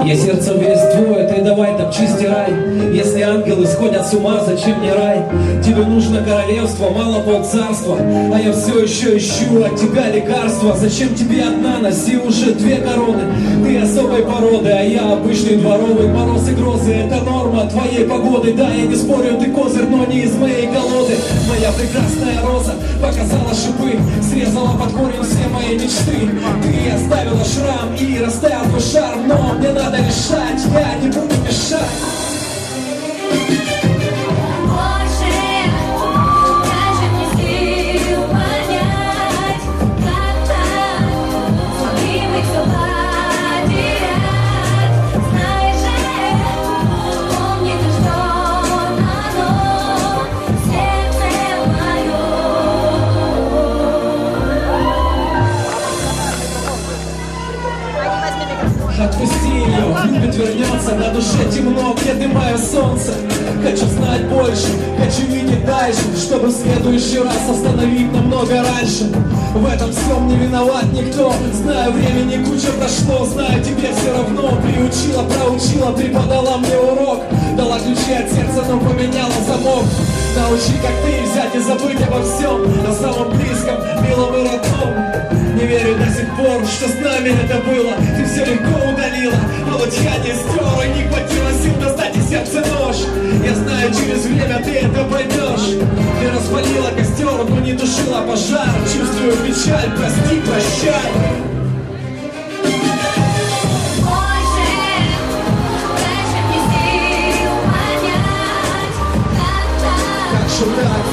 Я сердцем весь твой, ты давай топчи, стирай. Если ангелы сходят с ума, зачем мне рай? Тебе нужно королевство, мало полцарства, а я все еще ищу от тебя лекарства. Зачем тебе одна, носи уже две короны. Ты особой породы, а я обычный дворовый. Мороз и грозы, это норма твоей погоды. Да, я не спорю, ты козырь, но не из моей колоды. Моя прекрасная роза показала шипы, срезала под корень все мои мечты. Ты оставила шрам и растаял твой шарм, но мне надо решать, я не буду мешать. Отпусти ее, любит, вернется, на душе темно, где ты мое солнце. Хочу знать больше, хочу видеть дальше, чтобы в следующий раз остановить намного раньше. В этом всем не виноват никто, знаю, времени куча прошло, знаю, тебе все равно. Приучила, проучила, преподала мне урок, дала ключи от сердца, но поменяла замок. Научи, как ты, взять и забыть обо всем, о самом близком, милом и родном. Не верю до сих пор, что с нами это было. Ты все легко удалила, а вот я не стер. И не хватило сил достать из сердца нож. Я знаю, через время ты это поймешь. Ты распалила костер, но не тушила пожар. Чувствую печаль, прости, прощай. Как же так?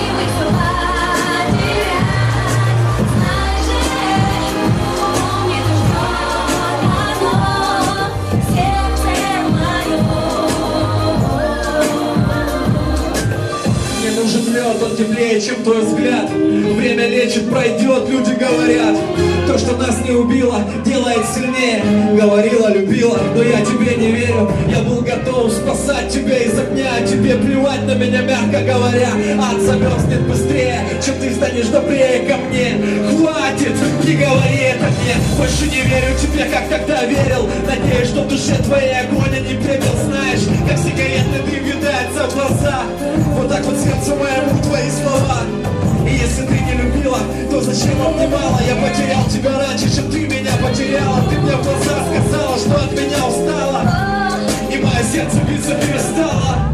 Он теплее, чем твой взгляд. Время лечит, пройдет, люди говорят. То, что нас не убило, делает сильнее. Говорила, любила, но я тебе не верю. Я был готов спасать тебя из огня. Тебе плевать на меня, мягко говоря. Ад замерзнет быстрее, чем ты станешь добрее ко мне. Хватит, не говори это мне. Больше не верю тебе, как тогда верил. Надеюсь, что в душе твоей огонь, а не пепел. Знаешь, как сигаретный дым видается в глаза. Вот так вот сердце моему твои слова. И если ты не любила, то зачем обнимала? Я потерял тебя раньше, чем ты меня потеряла. Ты мне в глаза сказала, что от меня устала, и мое сердце биться перестало.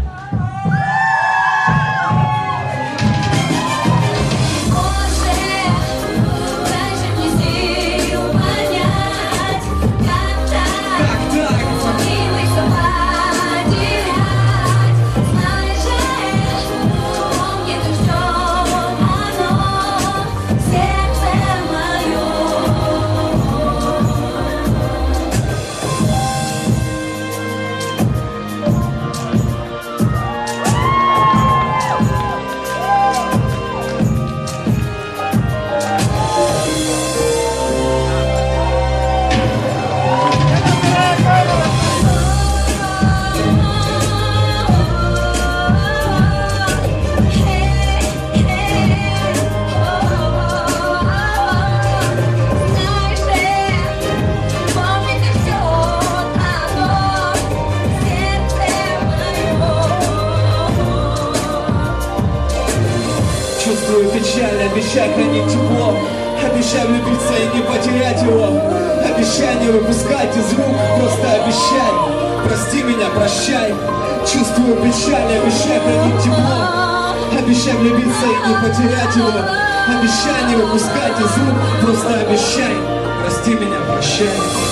Чувствую печаль, обещай хранить тепло. Обещай влюбиться и не потерять его. Обещай не выпускать из рук, просто обещай. Прости меня, прощай. Чувствую печаль, обещай хранить тепло. Обещай влюбиться и не потерять его. Обещай не выпускать из рук, просто обещай. Прости меня, прощай.